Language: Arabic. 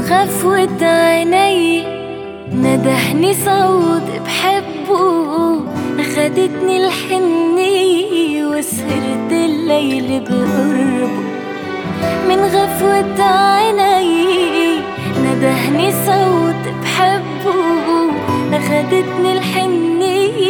غفوة عيني ندهني صوت بحبه، أخدتني الحنية وسهرت الليل بقربه. من غفوة